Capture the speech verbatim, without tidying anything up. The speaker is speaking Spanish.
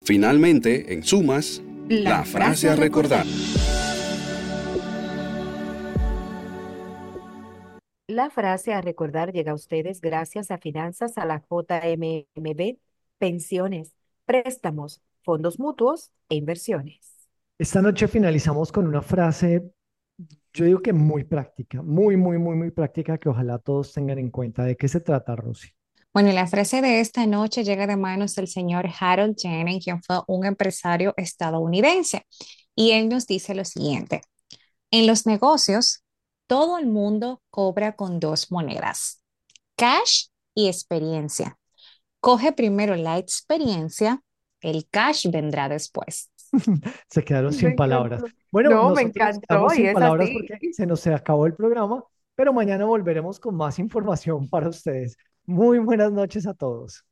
Finalmente, en sumas, La la frase frase a a recordar. recordar. La frase a recordar llega a ustedes gracias a Finanzas a la J M M B, pensiones, préstamos, fondos mutuos e inversiones. Esta noche finalizamos con una frase, yo digo que muy práctica, muy, muy, muy, muy práctica que ojalá todos tengan en cuenta. ¿De qué se trata, Rosy? Bueno, y la frase de esta noche llega de manos del señor Harold Jennings, quien fue un empresario estadounidense. Y él nos dice lo siguiente: en los negocios, todo el mundo cobra con dos monedas, cash y experiencia. Coge primero la experiencia, el cash vendrá después. Se quedaron Me sin palabras. encantó. Bueno, No, me nosotros encantó estamos y sin es palabras así. porque se nos se acabó el programa, pero mañana volveremos con más información para ustedes. Muy buenas noches a todos.